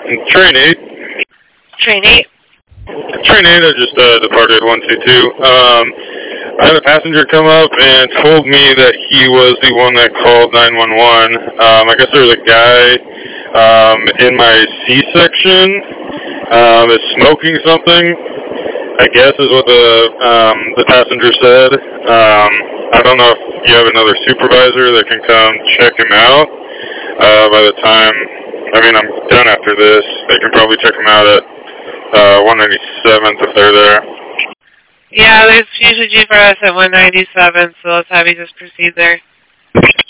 Train 8. Train 8? Train 8, I just departed 122. I had a passenger come up and told me that he was the one that called 911. I guess there was a guy in my C-section is smoking something, I guess is what the passenger said. I don't know if you have another supervisor that can come check him out. By the time, I'm done after this. They can probably check him out at 197th if they're there. Yeah, there's usually G4S at 197, so let's have you just proceed there.